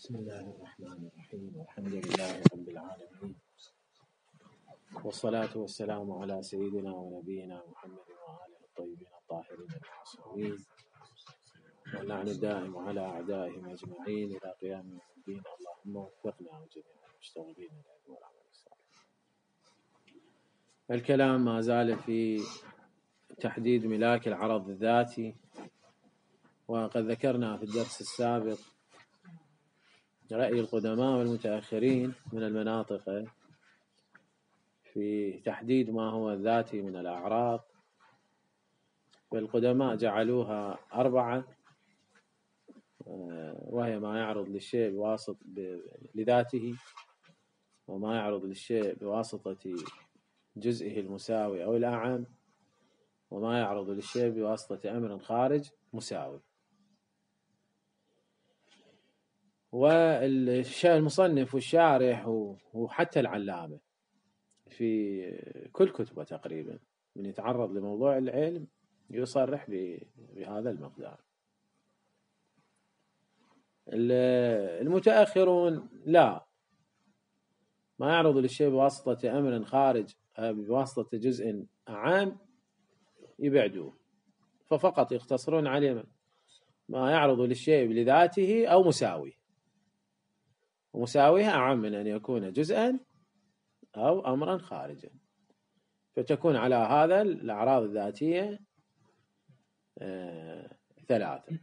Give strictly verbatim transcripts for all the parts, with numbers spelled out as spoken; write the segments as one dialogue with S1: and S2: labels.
S1: بسم الله الرحمن الرحيم. والحمد لله رب العالمين، والصلاة والسلام على سيدنا ونبينا محمد وآله الطيبين الطاهرين المعصومين، واللعن الدائم على أعدائهم أجمعين إلى قيام يوم الدين. اللهم وفقنا وجميع المشتغلين بالعلم والعمل الصالح. الكلام ما زال في تحديد ملاك العرض الذاتي، وقد ذكرنا في الدرس السابق رأي القدماء والمتأخرين من المناطق في تحديد ما هو الذاتي من الأعراض. فالقدماء جعلوها أربعة، وهي ما يعرض للشيء بواسطة لذاته، وما يعرض للشيء بواسطة جزئه المساوي أو الأعم، وما يعرض للشيء بواسطة أمر خارج مساوي. والمصنف والشارح وحتى العلامة في كل كتبه تقريبا من يتعرض لموضوع العلم يصرح بهذا المقدار. المتأخرون لا، ما يعرض للشيء بواسطة أمر خارج بواسطة جزء عام يبعدوه، ففقط يختصرون عليه ما يعرض للشيء لذاته أو مساوي، ومساويها أعم من أن يكون جزءا أو أمرا خارجا، فتكون على هذا الأعراض الذاتية آه ثلاثة.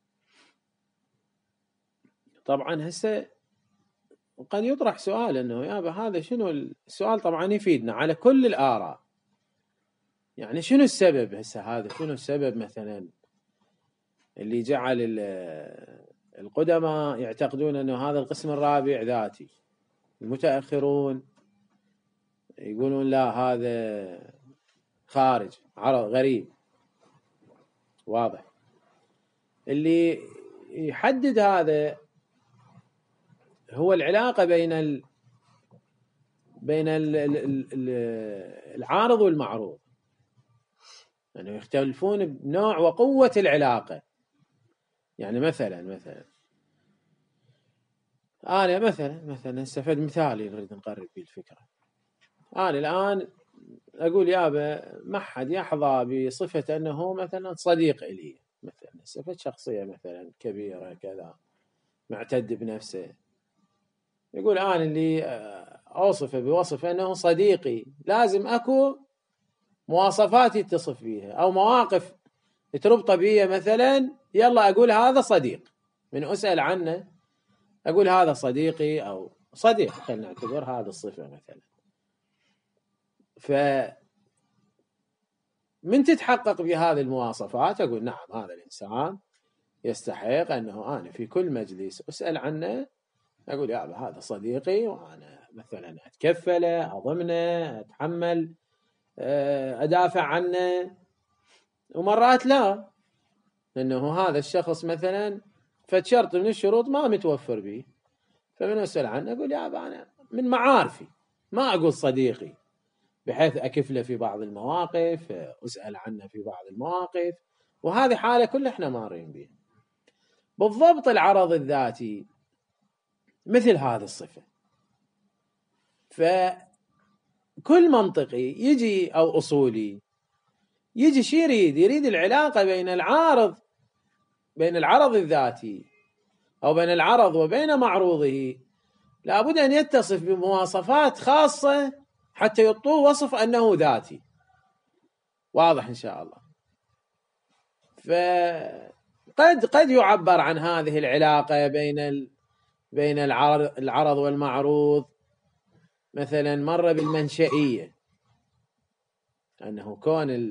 S1: طبعا هسه قد يطرح سؤال أنه يابا هذا شنو السؤال؟ طبعا يفيدنا على كل الآراء، يعني شنو السبب هسه هذا؟ شنو السبب مثلا اللي جعل القدماء يعتقدون أنه هذا القسم الرابع ذاتي، المتأخرون يقولون لا هذا خارج عرض غريب؟ واضح. اللي يحدد هذا هو العلاقة بين ال بين ال ال العارض والمعروض، يعني يختلفون بنوع وقوة العلاقة. يعني مثلا مثلا أنا مثلا مثلا استفد مثالي نريد نقرب به الفكرة. أنا الآن أقول يابا ما حد يحظى بصفة أنه مثلا صديق إلي، مثلا استفد شخصية مثلا كبيرة كذا معتد بنفسه، يقول أنا اللي أوصفه بوصف أنه صديقي لازم أكو مواصفات يتصف بيها أو مواقف تربط بيه، مثلا يلا أقول هذا صديق، من أسأل عنه أقول هذا صديقي أو صديق، خلينا نعتبر هذا الصفة مثلا. ف من تتحقق بهذه المواصفات أقول نعم هذا الإنسان يستحق أنه أنا في كل مجلس أسأل عنه أقول يا هذا صديقي، وأنا مثلا أتكفله أضمنه أتحمل أدافع عنه. ومرات لا، لأنه هذا الشخص مثلا فشرط من الشروط ما متوفر به، فمن أسأل عنه أقول يا أنا من معارفي، ما أقول صديقي بحيث أكفله في بعض المواقف، أسأل عنه في بعض المواقف، وهذه حالة كل إحنا مارين بها. بالضبط العرض الذاتي مثل هذه الصفة. فكل منطقي يجي أو أصولي يجي شي يريد يريد العلاقة بين العارض بين العرض الذاتي أو بين العرض وبين معروضه، لابد أن يتصف بمواصفات خاصة حتى يعطوه وصف أنه ذاتي. واضح إن شاء الله. فقد قد يعبر عن هذه العلاقة بين ال بين العرض العرض والمعروض مثلا مرة بالمنشئية، أنه كون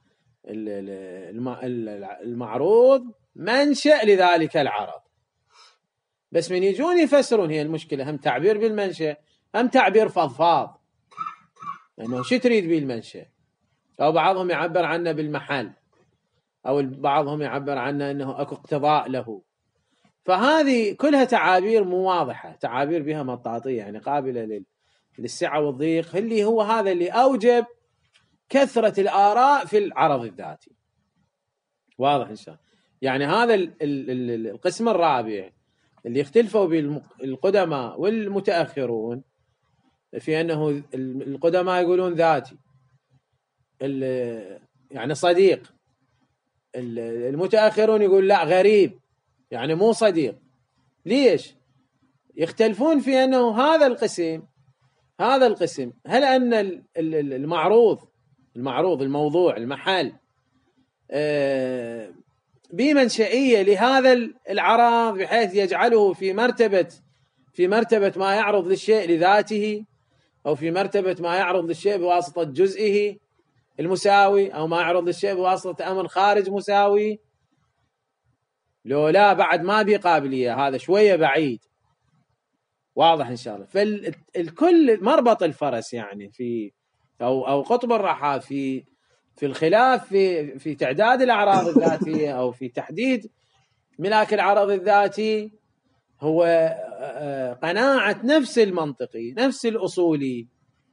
S1: المعروض منشأ لذلك العرض، بس من يجون يفسرون هي المشكلة هم تعبير بالمنشأ هم تعبير فضفاض، أنه شو تريد به المنشأ، أو بعضهم يعبر عنه بالمحل، أو بعضهم يعبر عنه أنه أكو اقتضاء له. فهذه كلها تعابير مو واضحة، تعابير بها مطاطية، يعني قابلة للسعة والضيق، اللي هو هذا اللي أوجب كثرة الآراء في العرض الذاتي. واضح إن شاء الله. يعني هذا القسم الرابع اللي يختلفوا بالقدماء والمتأخرون في أنه القدماء يقولون ذاتي يعني صديق، المتأخرون يقول لا غريب يعني مو صديق. ليش يختلفون في أنه هذا القسم هذا القسم هل أن المعروض المعروض الموضوع المحل بمنشئية لهذا العرض بحيث يجعله في مرتبة في مرتبة ما يعرض للشيء لذاته، أو في مرتبة ما يعرض للشيء بواسطة جزئه المساوي، أو ما يعرض للشيء بواسطة أمر خارج مساوي. لو لا بعد ما بي قابلية، هذا شوية بعيد. واضح إن شاء الله. فالكل مربط الفرس يعني في أو أو قطب الرحى في في الخلاف في في تعداد الأعراض الذاتية أو في تحديد ملاك العرض الذاتي هو قناعة نفس المنطقي نفس الأصولي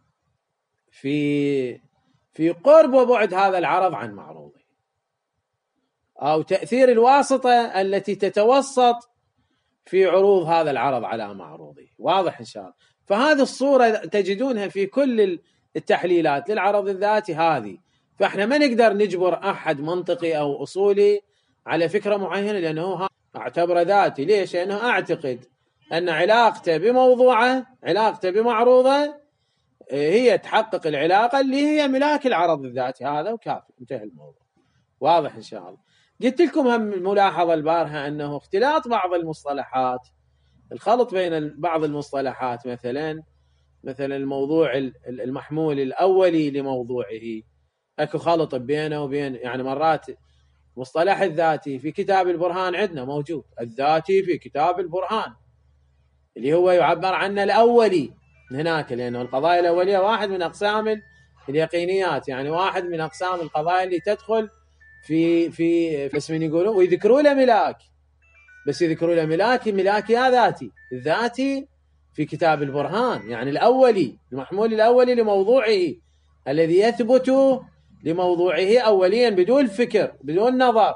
S1: في في قرب وبعد هذا العرض عن معروضه، أو تأثير الواسطة التي تتوسط في عروض هذا العرض على معروضه. واضح إن شاء الله. فهذه الصورة تجدونها في كل التحليلات للعرض الذاتي هذه. فإحنا ما نقدر نجبر أحد منطقي أو أصولي على فكرة معينة لأنه أعتبر ذاتي. ليش؟ لأنه أعتقد أن علاقته بموضوعه علاقته بمعروضه هي تحقق العلاقة اللي هي ملاك العرض الذاتي هذا وكافي، انتهى الموضوع. واضح إن شاء الله. قلت لكم هم الملاحظة البارحة أنه اختلاط بعض المصطلحات، الخلط بين بعض المصطلحات، مثلا مثلا الموضوع المحمول الأولي لموضوعه، أكو خلط بينه وبين يعني مرات مصطلح الذاتي في كتاب البرهان عندنا موجود، الذاتي في كتاب البرهان اللي هو يعبر عنه الأولي هناك، لأنه القضايا الأولية واحد من أقسام اليقينيات، يعني واحد من أقسام القضايا اللي تدخل في في بس من يقولون ويذكروا له ملاك، بس يذكروا له ملاك ملاك يا ذاتي، الذاتي في كتاب البرهان يعني الأولي المحمول الأولي لموضوعه الذي يثبت لموضوعه أوليا بدون فكر بدون نظر.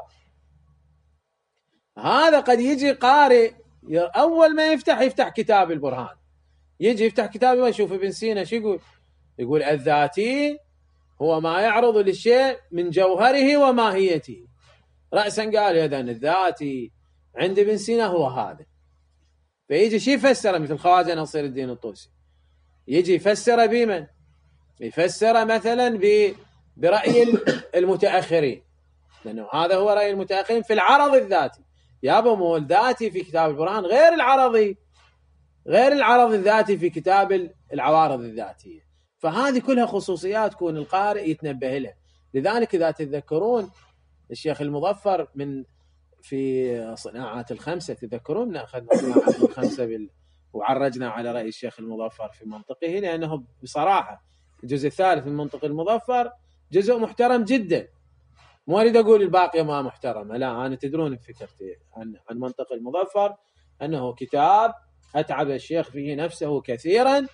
S1: هذا قد يجي قارئ أول ما يفتح يفتح كتاب البرهان، يجي يفتح كتاب ويشوف ابن سينا شو يقول، يقول الذاتي هو ما يعرض للشيء من جوهره وماهيته. رأسا قال إذن الذاتي عند ابن سينا هو هذا. فيجي شي يفسره مثل خواجة نصير الدين الطوسي، يجي يفسره بمن؟ يفسره مثلا برأي المتأخرين، لأنه هذا هو رأي المتأخرين في العرض الذاتي. يابا مو الذاتي في كتاب البرهان غير العرضي، غير العرض الذاتي في كتاب العوارض الذاتية. فهذه كلها خصوصيات كون القارئ يتنبه لها. لذلك إذا تتذكرون الشيخ المظفر من في صناعات الخمسة، تذكرون من أخذنا صناعات الخمسة بال... وعرجنا على رأي الشيخ المظفر في منطقه، لأنه بصراحة الجزء الثالث من منطق المظفر جزء محترم جدا. مو أريد أقول الباقي ما محترمة، لا، أنا تدرون فكرتي عن عن منطق المظفر أنه كتاب أتعب الشيخ فيه نفسه كثيرا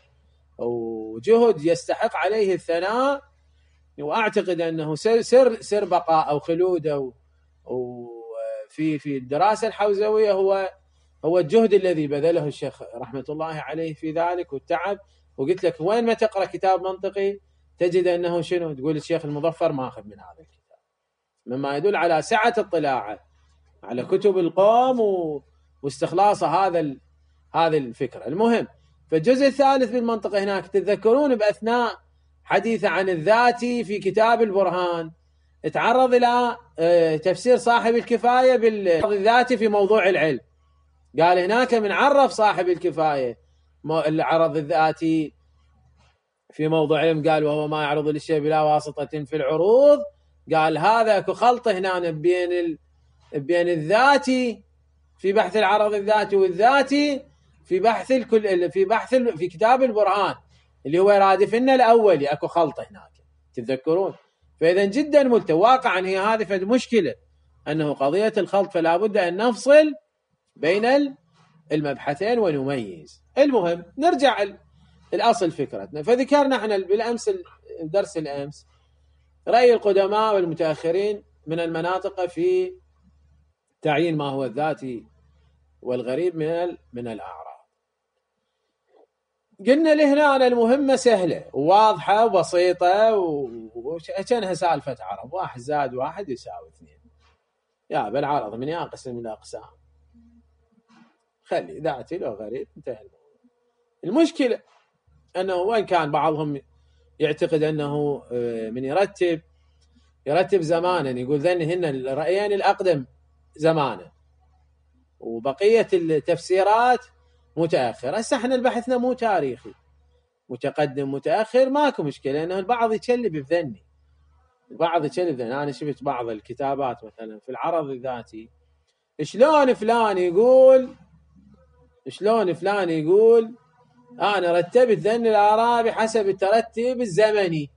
S1: وجهد يستحق عليه الثناء، وأعتقد أنه سر سر, سر بقاء أو خلود أو, أو في في الدراسة الحوزوية هو هو الجهد الذي بذله الشيخ رحمة الله عليه في ذلك والتعب. وقلت لك وين ما تقرأ كتاب منطقي تجد أنه شنو، تقول الشيخ المظفر ما أخذ من هذا الكتاب، مما يدل على سعة اطلاعه على كتب القوم واستخلاص هذا هذه الفكرة. المهم، فالجزء الثالث من المنطقة هناك تتذكرون بأثناء حديثه عن الذاتي في كتاب البرهان تعرض إلى تفسير صاحب الكفاية بالذاتي في موضوع العلم. قال هناك من عرف صاحب الكفاية العرض الذاتي في موضوع علم، قال وهو ما يعرض للشيء بلا واسطة في العروض. قال هذا اكو خلطة هنا بين ال... بين الذاتي في بحث العرض الذاتي والذاتي في بحث الكل في بحث ال... في كتاب البرهان اللي هو يرادف لنا الأولي، اكو خلطة هناك تتذكرون. فإذا جدا ملتوى واقعا هي هذه فد مشكلة أنه قضية الخلط، فلا بد أن نفصل بين المبحثين ونميز. المهم نرجع الأصل فكرتنا. فذكرنا احنا بالأمس درس الأمس رأي القدماء والمتأخرين من المناطق في تعيين ما هو الذاتي والغريب من من الأعراب. قلنا لهنا المهمة سهلة وواضحة وبسيطة وكأنها سالفة عرب، واحد زائد واحد يساوي اثنين. يا بالعرض من ينقسم إلى أقسام، خلي ذاتي لو غريب انتهى الموضوع. المشكلة أنه وين كان بعضهم يعتقد أنه من يرتب يرتب زمانا، يقول ذن هن الرأيين الأقدم زمانا وبقية التفسيرات متأخر. هسه احنا بحثنا مو تاريخي، متقدم متأخر ماكو مشكلة، لأنه البعض يكلب بذني، البعض يكلب بذني. أنا شفت بعض الكتابات مثلا في العرض الذاتي، شلون فلان يقول شلون فلان يقول أنا رتبت ذن الآراء بحسب الترتيب الزمني،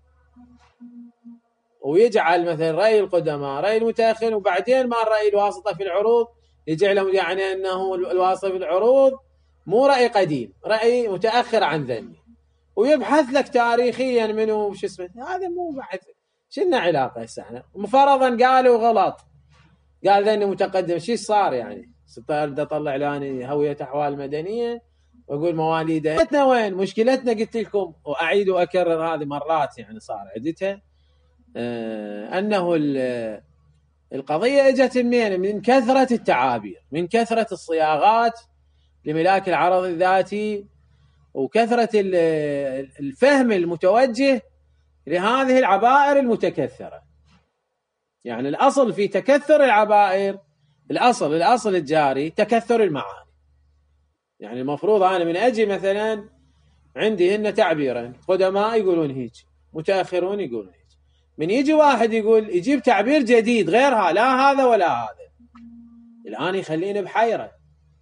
S1: ويجعل مثلا رأي القدماء رأي المتأخر، وبعدين ما الرأي الواسطة في العروض يجعلهم يعني أنه الواسطة في العروض مو رأي قديم، رأي متأخر عن ذني، ويبحث لك تاريخيا منه شو اسمه. هذا مو بحث، شنو علاقة هسه احنا مفرضا قالوا غلط، قال ذني متقدم، شو صار يعني؟ بدي اطلع لاني هوية احوال مدنية واقول مواليده. مشكلتنا وين؟ مشكلتنا قلت لكم واعيد واكرر هذه مرات، يعني صار عدتها، آه انه القضية اجت منين؟ من كثرة التعابير، من كثرة الصياغات لملاك العرض الذاتي، وكثرة الفهم المتوجه لهذه العبائر المتكثرة. يعني الأصل في تكثر العبائر، الأصل الأصل الجاري تكثر المعاني. يعني المفروض أنا من أجي مثلا عندي هن تعبيرا، قدماء يقولون هيك، متأخرون يقولون هيك، من يجي واحد يقول يجيب تعبير جديد غيرها، لا هذا ولا هذا، الآن يخليني بحيرة.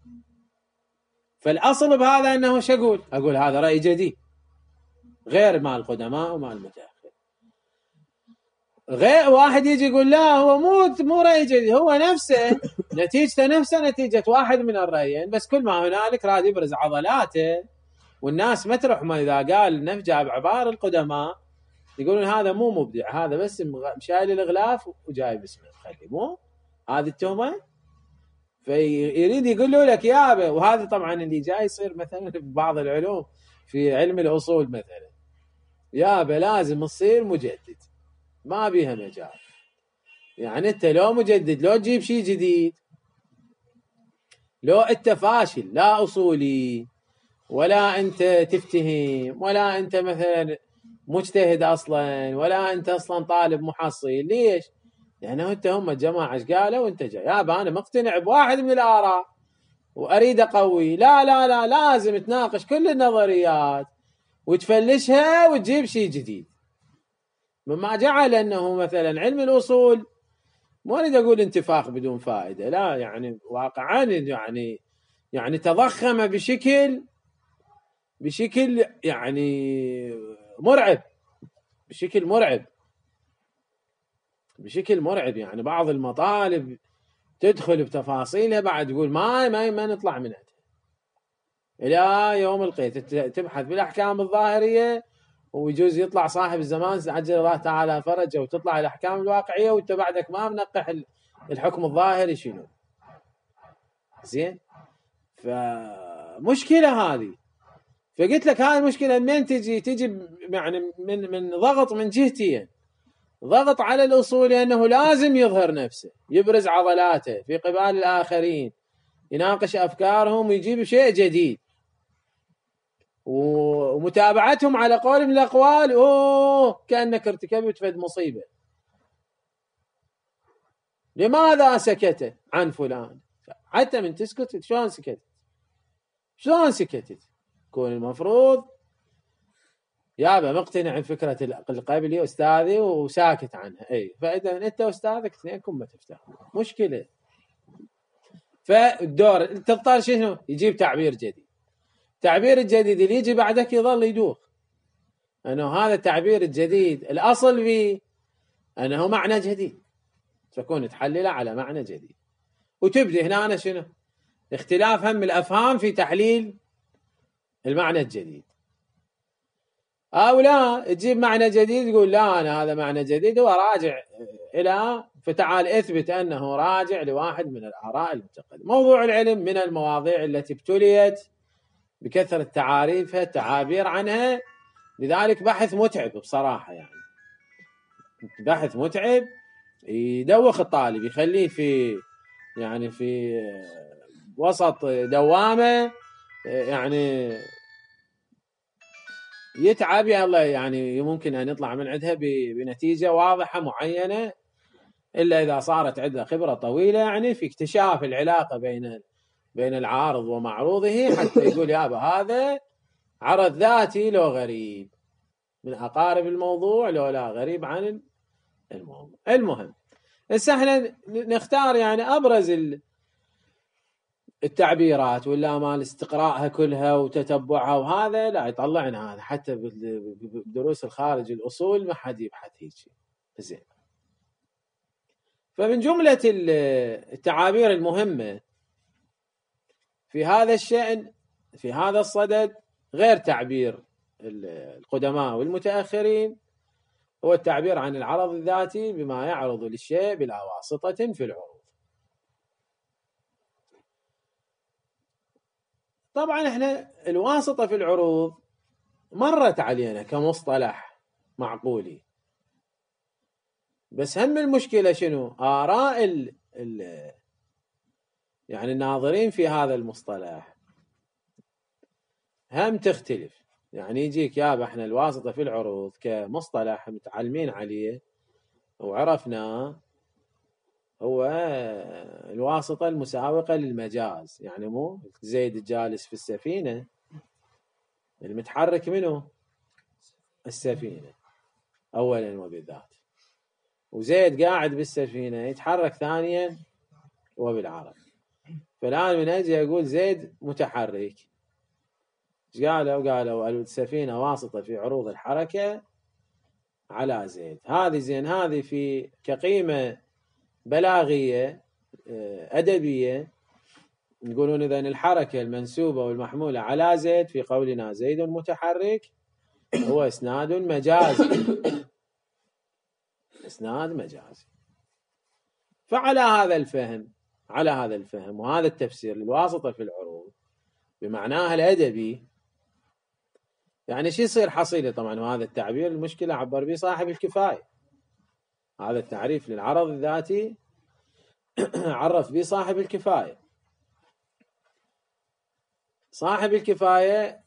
S1: فالأصل بهذا أنه شو أقول؟ أقول هذا رأي جديد غير مال القدماء ومال المتأخر. غير واحد يجي يقول لا هو مو مو رأي جديد، هو نفسه نتيجته نفسه نتيجة واحد من الرأيين، بس كل ما هنالك راد يبرز عضلاته، والناس ما تروح ما إذا قال نفس جاب عبارة القدماء يقولون هذا مو مبدع، هذا بس شايل الغلاف وجايب اسمه، خلي مو هذه التهمة. فيريد يقول له لك يابا، وهذا طبعا اللي جاي يصير مثلا في بعض العلوم في علم الأصول مثلا، يابا لازم تصير مجدد، ما بيها مجال. يعني انت لو مجدد لو تجيب شيء جديد، لو انت فاشل لا أصولي ولا انت تفتهم ولا انت مثلا مجتهد اصلا ولا انت اصلا طالب محصل، ليش؟ لانه انت هم الجماعه ايش قالوا وانت جاي يابا انا مقتنع بواحد من الاراء واريد اقوي، لا لا لا لازم تناقش كل النظريات وتفلشها وتجيب شيء جديد. مما جعل انه مثلا علم الاصول، مو اريد اقول انتفاخ بدون فائده، لا يعني واقعا يعني يعني تضخم بشكل بشكل يعني مرعب، بشكل مرعب بشكل مرعب يعني بعض المطالب تدخل بتفاصيلها بعد تقول ما ما ما نطلع منها الى يوم القيامه. تبحث بالاحكام الظاهريه ويجوز يطلع صاحب الزمان عجل الله تعالى فرجه وتطلع الاحكام الواقعيه وانت بعدك ما منقح الحكم الظاهري شنو. زين، فمشكله هذه. فقلت لك هاي المشكله من تجي تجي يعني من من ضغط من جهتين، ضغط على الأصول لأنه لازم يظهر نفسه، يبرز عضلاته في قبال الآخرين، يناقش أفكارهم ويجيب شيء جديد، ومتابعتهم على قول من الأقوال أوه كأنك ارتكبت فد مصيبة. لماذا سكت عن فلان؟ حتى من تسكت شلون سكتت؟ شلون سكتت؟ يكون المفروض يابا مقتنع بفكرة القبلي أستاذي وساكت عنها، أي فإذا أنت وأستاذك اثنينكم ما تفتحون مشكلة. فالدور تضطر شنو؟ يجيب تعبير جديد، تعبير الجديد اللي يجي بعدك يظل يدوخ أنه هذا التعبير الجديد الأصل فيه أنه معنى جديد، تكون تحلله على معنى جديد، وتبدي هنا أنا شنو؟ اختلاف هم الأفهام في تحليل المعنى الجديد، أو لا تجيب معنى جديد تقول لا أنا هذا معنى جديد وراجع إلى فتعال اثبت أنه راجع لواحد من الآراء المتقدمة. موضوع العلم من المواضيع التي ابتليت بكثرة تعاريفها التعابير عنها، لذلك بحث متعب بصراحة، يعني بحث متعب يدوخ الطالب، يخليه في يعني في وسط دوامة، يعني يتعب يلا، يعني ممكن أن يطلع من عندها بنتيجة واضحة معينة، إلا إذا صارت عنده خبرة طويلة يعني في اكتشاف العلاقة بين بين العارض ومعروضه، حتى يقول يابا هذا عرض ذاتي لو غريب من أقارب الموضوع لو لا غريب عن الموضوع. المهم هسه احنا نختار يعني أبرز التعبيرات، ولا مال استقراءها كلها وتتبعها، وهذا لا يطلعنا هذا حتى بدروس الخارج الأصول ما حد يبحث هيك شيء زين. فمن جملة التعابير المهمة في هذا الشأن في هذا الصدد غير تعبير القدماء والمتأخرين هو التعبير عن العرض الذاتي بما يعرض للشيء بلا واسطة في العروض. طبعا احنا الواسطة في العروض مرت علينا كمصطلح معقولي، بس هم المشكلة شنو؟ آراء ال ال يعني الناظرين في هذا المصطلح هم تختلف. يعني يجيك يابا احنا الواسطة في العروض كمصطلح متعلمين عليه وعرفناه هو الواسطة المساوقة للمجاز، يعني مو زيد الجالس في السفينة المتحرك منه السفينة أولا وبالذات، وزيد قاعد بالسفينة يتحرك ثانيا وبالعرض. فالآن من أجي أقول زيد متحرك، ايش قالوا؟ قالوا السفينة واسطة في عروض الحركة على زيد. هذه زين هذه في كقيمة بلاغية أدبية يقولون إذن الحركة المنسوبة والمحمولة على زيد في قولنا زيد متحرك هو إسناد مجازي، إسناد مجازي. فعلى هذا الفهم على هذا الفهم وهذا التفسير للواسطة في العروض بمعناها الأدبي، يعني شو يصير حصيلة؟ طبعا وهذا التعبير المشكلة عبر به صاحب الكفاية، هذا التعريف للعرض الذاتي عرف به صاحب الكفاية. صاحب الكفاية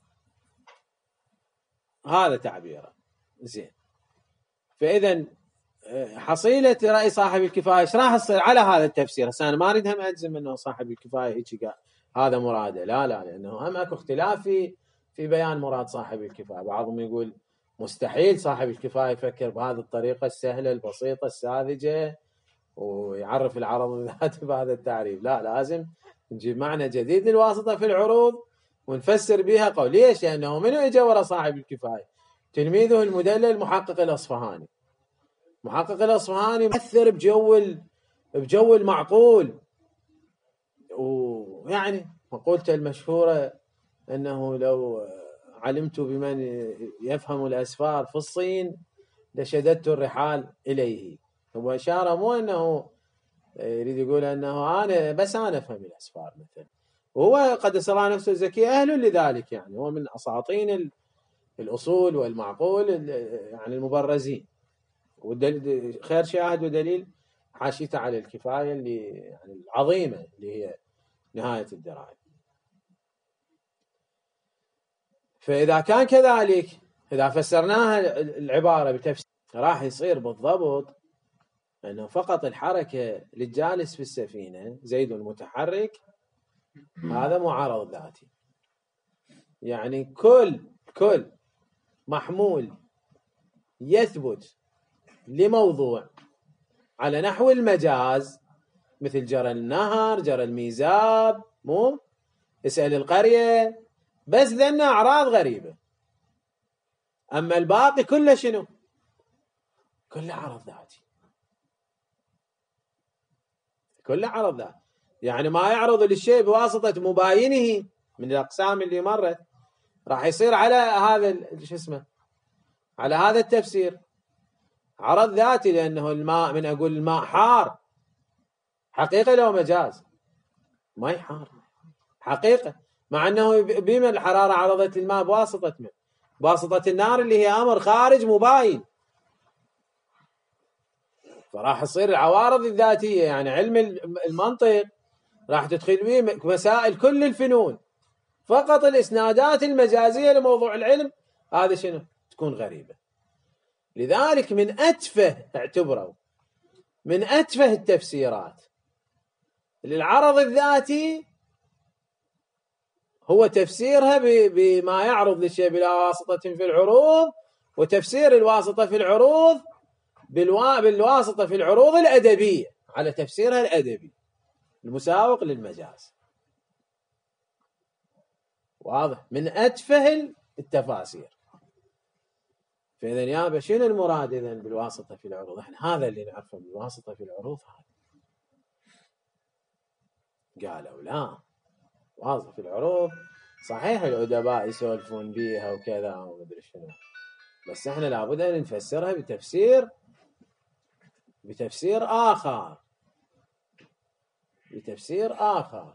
S1: هذا تعبيره زين. فإذا حصيلة رأي صاحب الكفاية ايش راح تصير على هذا التفسير؟ هسه أنا ما أريد هم أجزم أنه صاحب الكفاية هيك هذا مراده، لا لا، لأنه هم أكو اختلاف في في بيان مراد صاحب الكفاية. بعضهم يقول مستحيل صاحب الكفاية يفكر بهذه الطريقة السهلة البسيطة الساذجة ويعرف العرض الذاتي بهذا التعريف، لا، لازم نجيب معنى جديد للواسطة في العروض ونفسر بها قول. ليش؟ لأنه منو اجى ورا صاحب الكفاية؟ تلميذه المدلل محقق الأصفهاني. محقق الأصفهاني مؤثر بجو بجو المعقول، ويعني مقولته المشهورة أنه لو علمت بمن يفهم الأسفار في الصين لشددت الرحال إليه. هو إشارة مو أنه يريد يقول أنه أنا بس أنا أفهم الأسفار مثلا، وهو قد سرى نفسه زكي أهل لذلك، يعني هو من أساطين الأصول والمعقول يعني المبرزين. خير شاهد ودليل حاشيته على الكفاية اللي يعني العظيمة اللي هي نهاية الدراية. فإذا كان كذلك، إذا فسرناها العبارة بتفسير راح يصير بالضبط أنه فقط الحركة للجالس في السفينة زيد المتحرك هذا معرض ذاتي، يعني كل كل محمول يثبت لموضوع على نحو المجاز مثل جرى النهر جرى الميزاب، مو اسأل القرية، بس ذنا أعراض غريبة. أما الباقي كله شنو؟ كله عرض ذاتي، كله عرض ذاتي، يعني ما يعرض للشيء بواسطة مباينه من الأقسام اللي مرت راح يصير على هذا شو اسمه على هذا التفسير، عرض ذاتي لأنه الماء، من أقول الماء حار، حقيقة لو مجاز؟ ما حار، حقيقة، مع أنه بما الحرارة عرضت الماء بواسطة من؟ بواسطة النار اللي هي أمر خارج مباين. فراح تصير العوارض الذاتية، يعني علم المنطق راح تدخل به مسائل كل الفنون، فقط الإسنادات المجازية لموضوع العلم هذا شنو؟ تكون غريبة. لذلك من أتفه، اعتبروا من أتفه التفسيرات للعرض الذاتي هو تفسيرها بما يعرض للشيء بلا واسطة في العروض، وتفسير الواسطة في العروض بالواسطة في العروض الأدبية على تفسيرها الأدبي المساوق للمجاز. واضح؟ من أتفه التفاسير. فإذا يابا شنو المراد إذن بالواسطة في العروض؟ احنا هذا اللي نعرفه بالواسطة في العروض. هذا قالوا لا، واسطة في العروض صحيح الأدباء يسولفون بيها وكذا ومدري شنو، بس احنا لابد أن نفسرها بتفسير بتفسير آخر بتفسير آخر.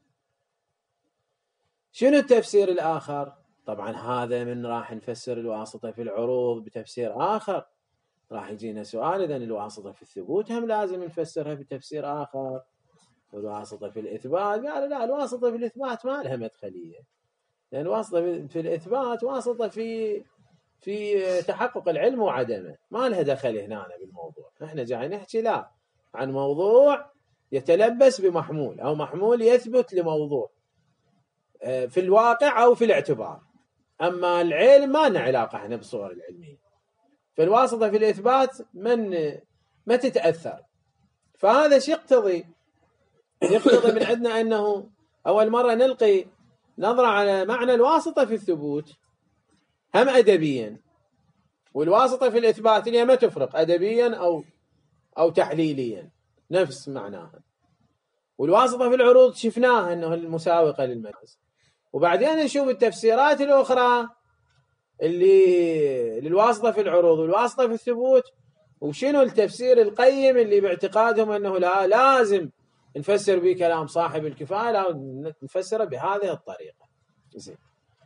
S1: شنو التفسير الآخر؟ طبعا هذا من راح نفسر الواسطة في العروض بتفسير آخر، راح يجينا سؤال إذن الواسطة في الثبوت هم لازم نفسرها بتفسير آخر، والواسطة في الإثبات قالوا لا، الواسطة في الإثبات ما لها مدخلية، لأن الواسطة في الإثبات واسطة في في تحقق العلم وعدمه، ما لها دخل هنا بالموضوع. احنا جاي نحكي لا عن موضوع يتلبس بمحمول أو محمول يثبت لموضوع في الواقع أو في الاعتبار. أما العلم ما لنا علاقة احنا بالصور العلمية، فالواسطة في الإثبات من ما تتأثر. فهذا شيء يقتضي يقتضي من عندنا أنه أول مرة نلقي نظرة على معنى الواسطة في الثبوت هم أدبيا، والواسطة في الإثبات اللي ما تفرق أدبيا أو أو تحليليا نفس معناها. والواسطة في العروض شفناها أنه المساوقة للمجاز، وبعدين نشوف التفسيرات الأخرى اللي للواسطة في العروض والواسطة في الثبوت، وشنو التفسير القيم اللي باعتقادهم أنه لا لازم نفسر به كلام صاحب الكفاية، لا نفسره بهذه الطريقة. زين،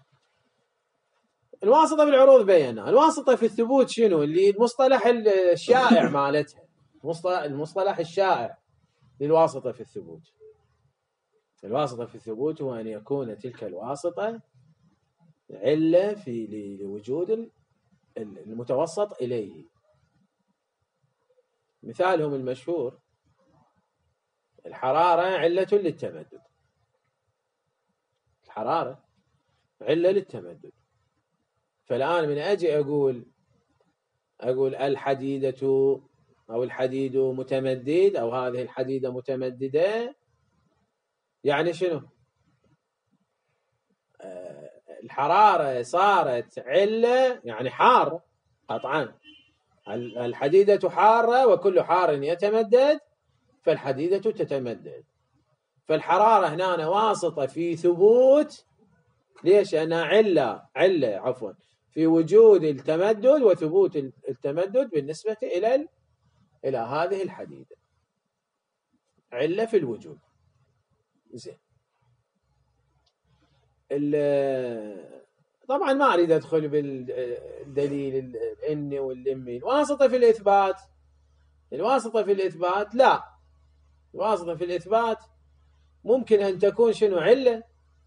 S1: الواسطة في العروض بينا. الواسطة في الثبوت شنو؟ اللي المصطلح الشائع مالتها، المصطلح الشائع للواسطة في الثبوت. الواسطة في الثبوت هو أن يكون تلك الواسطة علة في لوجود المتوسط إليه. مثالهم المشهور الحرارة علة للتمدد، الحرارة علة للتمدد. فالآن من أجي أقول أقول الحديدة أو الحديد متمدد أو هذه الحديدة متمددة، يعني شنو؟ آه الحرارة صارت علة، يعني حار قطعا. الحديدة حارة وكل حار يتمدد، فالحديدة تتمدد. فالحرارة هنا واسطة في ثبوت، ليش؟ أنها علة علة عفوا في وجود التمدد وثبوت التمدد بالنسبة إلى إلى هذه الحديدة، علة في الوجود. زين، طبعا ما أريد أدخل بالدليل الإني واللمي. الواسطة في الإثبات، الواسطة في الإثبات لا، الواسطة في الإثبات ممكن أن تكون شنو؟ علة.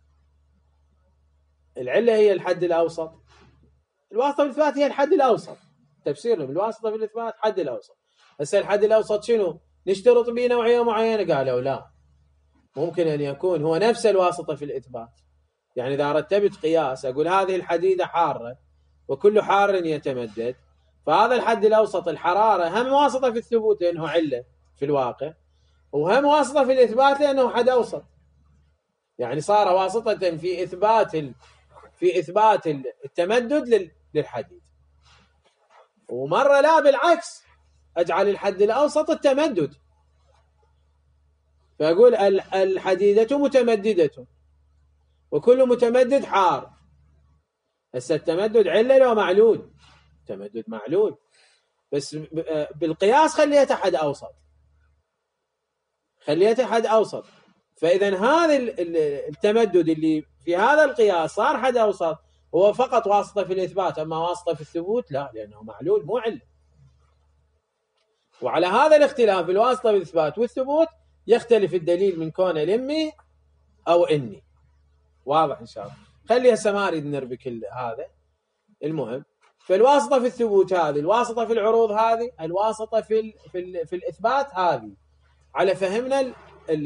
S1: العلة هي الحد الأوسط، الواسطة في الإثبات هي الحد الأوسط. تفسيرنا بالواسطة في الإثبات حد الأوسط. هسه الحد الأوسط شنو؟ نشترط به نوعية معينة؟ قالوا لا، ممكن أن يكون هو نفس الواسطة في الإثبات. يعني إذا رتبت قياس أقول هذه الحديدة حارة وكل حار يتمدد، فهذا الحد الأوسط الحرارة هم واسطة في الثبوت لأنه علة في الواقع، وهم واسطة في الإثبات لأنه حد أوسط. يعني صار واسطة في إثبات في إثبات التمدد للحديد، ومرة لا بالعكس أجعل الحد الأوسط التمدد، فأقول الحديدة متمددة وكل متمدد حار. هسه التمدد علة لو معلول؟ تمدد معلول. بس بالقياس خليته حد أوسط، خليته حد أوسط. فإذا هذا التمدد اللي في هذا القياس صار حد أوسط هو فقط واسطة في الإثبات، أما واسطة في الثبوت لا، لأنه معلول مو علة. وعلى هذا الاختلاف بالواسطة بالإثبات والثبوت يختلف الدليل من كونه لمي أو إني. واضح إن شاء الله. خلي هسه ما أريد نربك هذا. المهم فالواسطة في الثبوت هذه، الواسطة في العروض هذه، الواسطة في ال في, ال في الإثبات هذه، على فهمنا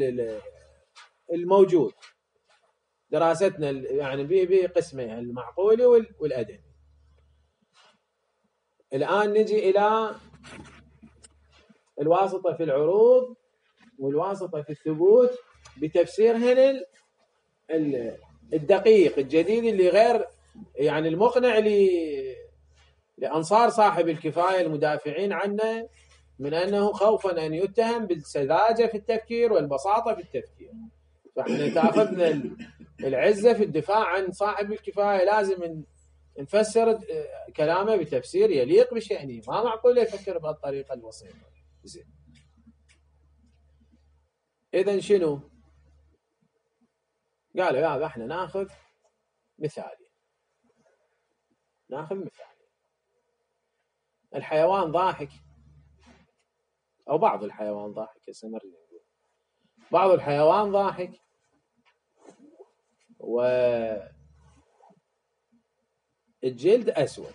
S1: الموجود دراستنا يعني بقسميها المعقولي والأدبي. الآن نجي إلى الواسطة في العروض والواسطة في الثبوت بتفسيرهن الدقيق الجديد اللي غير يعني المقنع لأنصار صاحب الكفاية المدافعين عنه من أنه خوفا أن يتهم بالسذاجة في التفكير والبساطة في التفكير. فإحنا تأخذنا العزة في الدفاع عن صاحب الكفاية، لازم نفسر كلامه بتفسير يليق بشأنه، ما معقول يفكر بهالطريقة البسيطة. زين، إذن شنو؟ قالوا يا احنا ناخذ مثالي، ناخذ مثالي. الحيوان ضاحك، أو بعض الحيوان ضاحك، هسه نريد نقول بعض الحيوان ضاحك والجلد أسود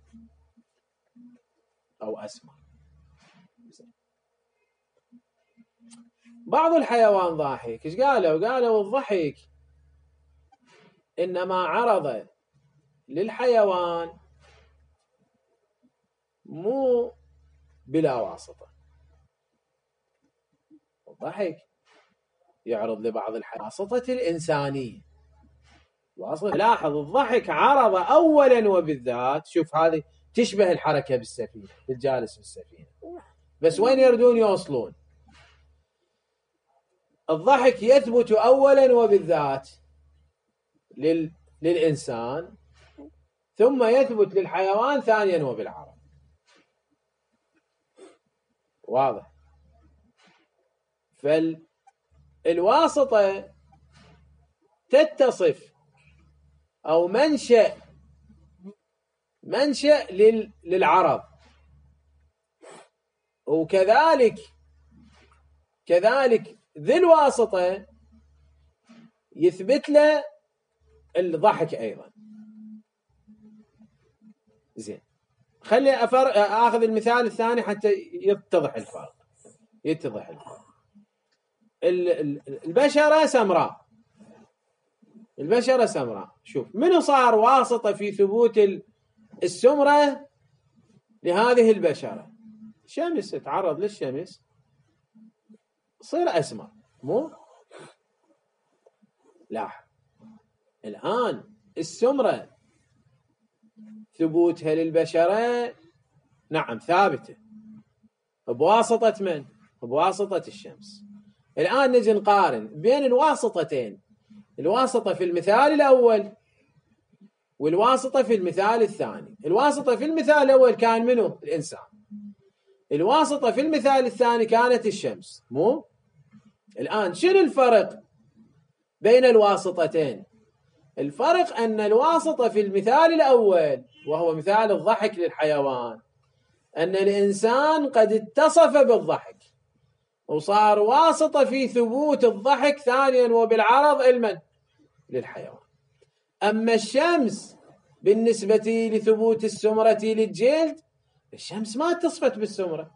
S1: أو أسمر. بعض الحيوان ضاحك، ايش قالوا؟ قالوا الضحك إنما عرض للحيوان مو بلا واسطة. الضحك يعرض لبعض الحيوان واسطة الإنسانية. واسطة، لاحظ الضحك عرض أولا وبالذات، شوف هذه تشبه الحركة بالسفينة، الجالس بالسفينة، بس وين يردون يوصلون؟ الضحك يثبت أولا وبالذات لل... للإنسان، ثم يثبت للحيوان ثانيا وبالعرض. واضح؟ فالواسطة تتصف أو منشأ منشأ لل... للعرض، وكذلك كذلك ذي الواسطة يثبت له الضحك أيضا. زين، خلي أفر... آخذ المثال الثاني حتى يتضح الفرق يتضح الفرق. البشرة سمراء، البشرة سمراء. شوف منو صار واسطة في ثبوت السمرة لهذه البشرة؟ شمس، تعرض للشمس صير أسمر، مو؟ لاحظ الآن السمرة ثبوتها للبشرة نعم ثابتة بواسطة من؟ بواسطة الشمس. الآن نجي نقارن بين الواسطتين، الواسطة في المثال الأول والواسطة في المثال الثاني. الواسطة في المثال الأول كان منه؟ الإنسان. الواسطة في المثال الثاني كانت الشمس، مو؟ الآن شنو الفرق بين الواسطتين؟ الفرق أن الواسطة في المثال الأول وهو مثال الضحك للحيوان، أن الإنسان قد اتصف بالضحك وصار واسطة في ثبوت الضحك ثانيا وبالعرض المن للحيوان. أما الشمس بالنسبة لثبوت السمرة للجلد، الشمس ما اتصفت بالسمرة،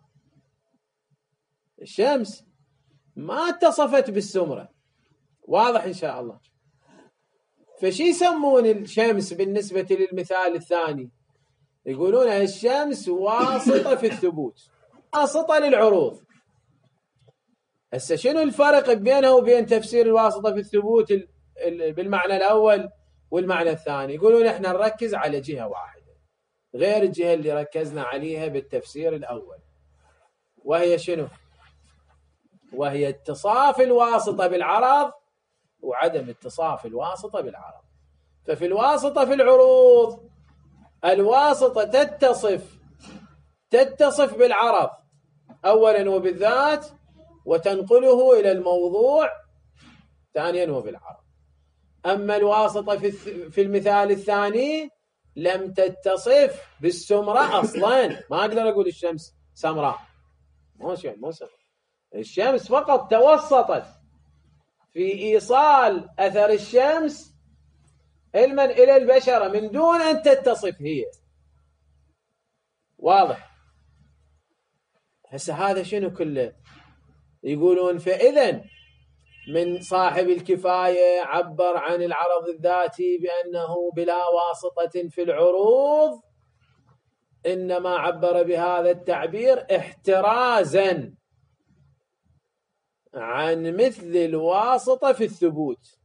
S1: الشمس ما اتصفت بالسمرة. واضح إن شاء الله؟ فشي يسمون الشمس بالنسبة للمثال الثاني؟ يقولون الشمس واسطة في الثبوت، واسطة للعروض. هسه شنو الفرق بينها وبين تفسير الواسطة في الثبوت بالمعنى الأول والمعنى الثاني؟ يقولون احنا نركز على جهة واحدة غير الجهة اللي ركزنا عليها بالتفسير الأول، وهي شنو؟ وهي اتصاف الواسطة بالعرض وعدم اتصاف الواسطة بالعرض. ففي الواسطة في العروض الواسطة تتصف تتصف بالعرض أولا وبالذات، وتنقله إلى الموضوع ثانيا وبالعرض. أما الواسطة في المثال الثاني لم تتصف بالسمرة أصلا، ما أقدر أقول الشمس سمراء، مو شيء مو سمراء، الشمس فقط توسطت في إيصال أثر الشمس علما إلى البشرة من دون أن تتصف هي. واضح؟ هسه هذا شنو كله؟ يقولون فإذا من صاحب الكفاية عبر عن العرض الذاتي بأنه بلا واسطة في العروض، إنما عبر بهذا التعبير احترازا عن مثل الواسطة في الثبوت.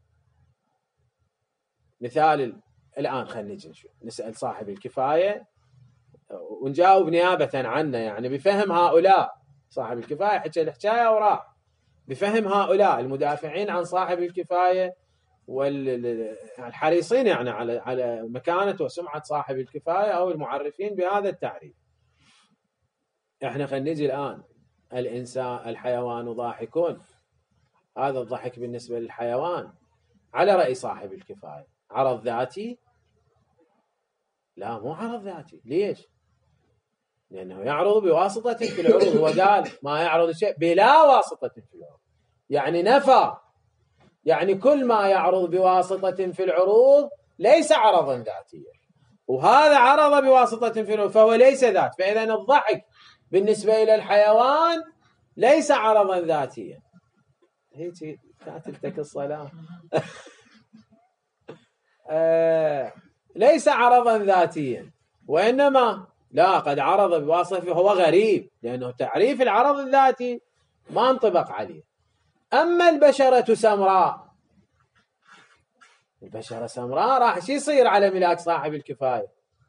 S1: مثال الآن خلينا نجي نشوف، نسأل صاحب الكفاية ونجاوب نيابة عنه، يعني بفهم هؤلاء صاحب الكفاية حكى الحكاية وراء بفهم هؤلاء المدافعين عن صاحب الكفاية والحريصين يعني على على مكانة وسمعة صاحب الكفاية أو المعرفين بهذا التعريف. احنا خلينا نجي الآن، الإنسان الحيوان ضاحكون، هذا الضحك بالنسبة للحيوان على رأي صاحب الكفاية عرض ذاتي؟ لا، مو عرض ذاتي. ليش؟ لأنه يعرض بواسطة في العروض. هو قال ما يعرض شيء بلا واسطة في العروض، يعني نفى، يعني كل ما يعرض بواسطة في العروض ليس عرضا ذاتيا، وهذا عرض بواسطة في العروض فهو ليس ذات. فإذا الضحك بالنسبة إلى الحيوان ليس عرضا ذاتيا. هيك كاتلتك الصلاة آه ليس عرضا ذاتيا، وإنما لا قد عرض بواسطة، هو غريب لأنه تعريف العرض الذاتي ما انطبق عليه. أما البشرة سمراء، البشرة سمراء راح شو يصير على ملاك صاحب الكفاية؟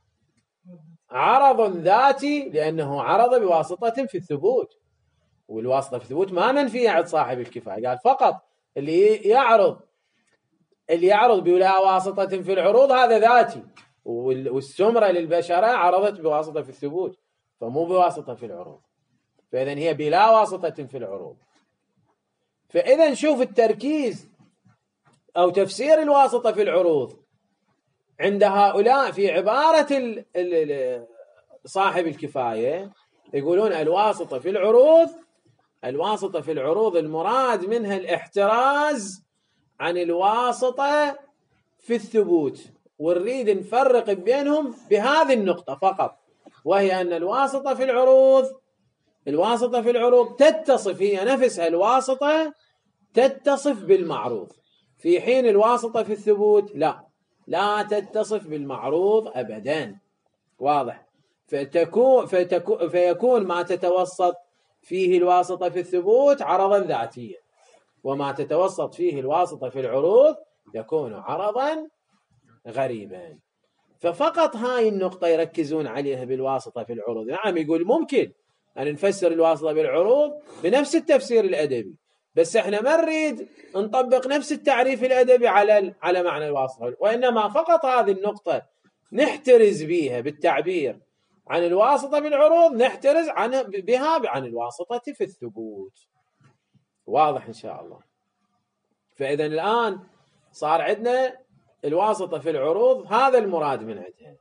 S1: عرض ذاتي، لأنه عرض بواسطة في الثبوت، والواسطة في الثبوت ما منفية عند صاحب الكفاية. قال فقط اللي يعرض اللي يعرض بلا واسطة في العروض هذا ذاتي، والسمرة للبشرة عرضت بواسطة في الثبوت فمو بواسطة في العروض، فإذا هي بلا واسطة في العروض. فإذا نشوف التركيز أو تفسير الواسطة في العروض عند هؤلاء في عبارة ال ال صاحب الكفاية، يقولون الواسطة في العروض، الواسطة في العروض المراد منها الاحتراز عن الواسطة في الثبوت، ونريد نفرق بينهم بهذه النقطة فقط، وهي أن الواسطة في العروض الواسطة في العروض تتصف هي نفسها الواسطة تتصف بالمعروض، في حين الواسطة في الثبوت لا لا تتصف بالمعروض أبدا. واضح؟ فتكون فتكون فيكون ما تتوسط فيه الواسطة في الثبوت عرضا ذاتيا، وما تتوسط فيه الواسطة في العروض يكون عرضا غريبا. ففقط هاي النقطة يركزون عليها بالواسطة في العروض. نعم، يقول ممكن أن نفسر الواسطة بالعروض بنفس التفسير الأدبي، بس احنا ما نريد نطبق نفس التعريف الأدبي على على معنى الواسطة، وإنما فقط هذه النقطة نحترز بها بالتعبير عن الواسطة بالعروض، نحترز عن بها عن الواسطة في الثبوت. واضح إن شاء الله؟ فإذا الآن صار عندنا الواسطة في العروض هذا المراد من عندها.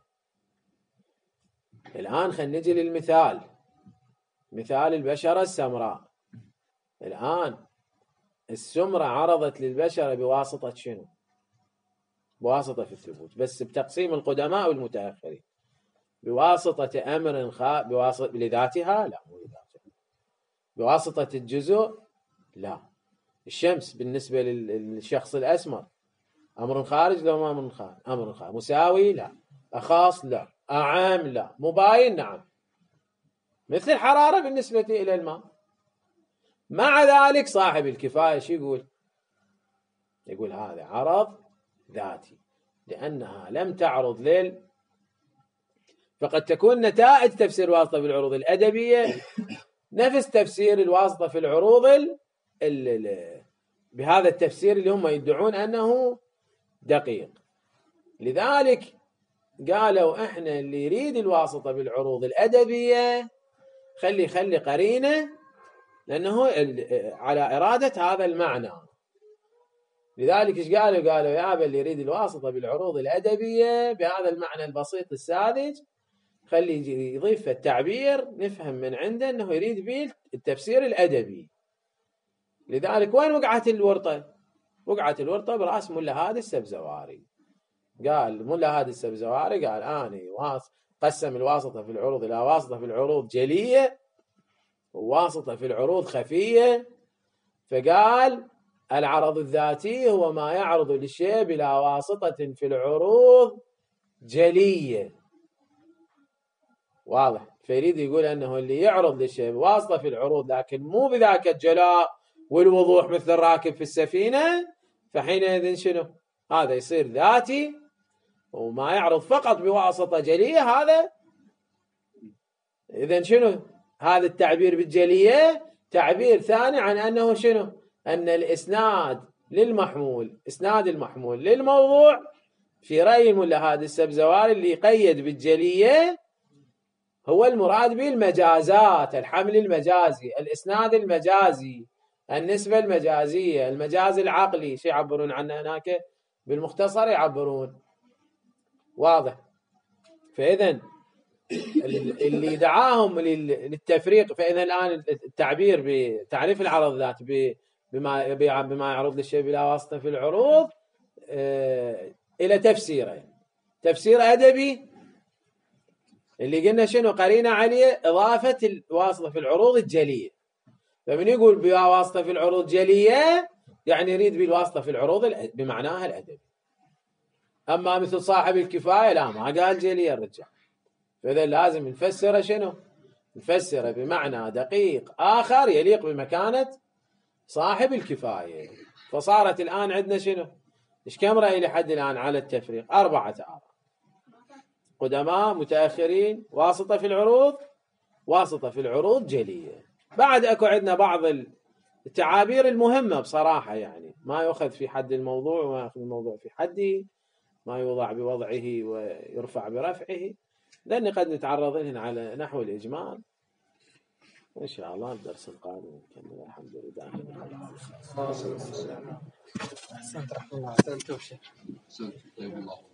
S1: الآن خلينا نجي للمثال، مثال البشرة السمراء. الآن السمرة عرضت للبشرة بواسطة شنو؟ بواسطة في الثبوت، بس بتقسيم القدماء والمتأخرين. بواسطة أمر خا بواسطة لذاتها؟ لا، مو لذاتها. بواسطة الجزء؟ لا. الشمس بالنسبة للشخص الأسمر أمر خارج؟ لا، ما أمر خارج. أمر خارج. مساوي؟ لا. أخاص؟ لا. أعام؟ لا. مباين؟ نعم. مثل الحرارة بالنسبة إلى الماء. مع ذلك صاحب الكفاية شو يقول؟ يقول هذا عرض ذاتي لأنها لم تعرض لل فقد تكون نتائج تفسير الواسطة في العروض الأدبية نفس تفسير الواسطة في العروض ال ال ال بهذا التفسير اللي هم يدعون أنه دقيق. لذلك قالوا إحنا اللي يريد الواسطة بالعروض الأدبية خلي خلي قرينة، لأنه على إرادة هذا المعنى. لذلك ايش قالوا؟ قالوا يا اللي يريد الواسطة بالعروض الأدبية بهذا المعنى البسيط الساذج خلي يجي يضيف التعبير نفهم من عنده أنه يريد به التفسير الأدبي. لذلك وين وقعت الورطة؟ وقعت الورطة برأس ملا هادي السبزواري. قال ملا هادي السبزواري قال أني قسم الواسطة في العروض إلى واسطة في العروض جلية وواسطة في العروض خفية. فقال العرض الذاتي هو ما يعرض للشيء بلا واسطة في العروض جلية. واضح؟ فيريد يقول أنه اللي يعرض للشيء بواسطة في العروض لكن مو بذاك الجلاء والوضوح مثل الراكب في السفينة، فحينئذ شنو؟ هذا يصير ذاتي. وما يعرض فقط بواسطة جلية هذا إذن شنو؟ هذا التعبير بالجلية تعبير ثاني عن أنه شنو؟ أن الإسناد للمحمول، إسناد المحمول للموضوع في رأي ملا هادي السبزواري اللي يقيد بالجلية هو المراد به المجازات، الحمل المجازي، الإسناد المجازي، النسبة المجازية، المجاز العقلي. شو يعبرون عنه هناك بالمختصر؟ يعبرون. واضح؟ فإذن اللي دعاهم للتفريق، فإذا الآن التعبير بتعريف العرض ذات بما بما يعرض للشيء بلا واسطة في العروض اه إلى تفسيرين: تفسير أدبي اللي قلنا شنو قرينا عليه إضافة الواسطة في العروض الجلية. فمن يقول بلا واسطة في العروض جلية يعني يريد بالواسطة في العروض بمعناها الأدبي. أما مثل صاحب الكفاية لا، ما قال جلية الرجال. فإذا لازم نفسره شنو؟ نفسره بمعنى دقيق آخر يليق بمكانة صاحب الكفاية. فصارت الآن عندنا شنو؟ إيش كم رأي لحد الآن على التفريق؟ أربعة آراء: قدماء، متأخرين، واسطة في العروض، واسطة في العروض جلية. بعد أكو عندنا بعض التعابير المهمة بصراحة، يعني ما يؤخذ في حد الموضوع وما يأخذ الموضوع في حده، ما يوضع بوضعه ويرفع برفعه، لأن قد نتعرض لهن على نحو الإجمال. إن شاء الله الدرس القادم نكمل. الحمد لله.
S2: أحسنت رحمة الله. أحسنت توشي.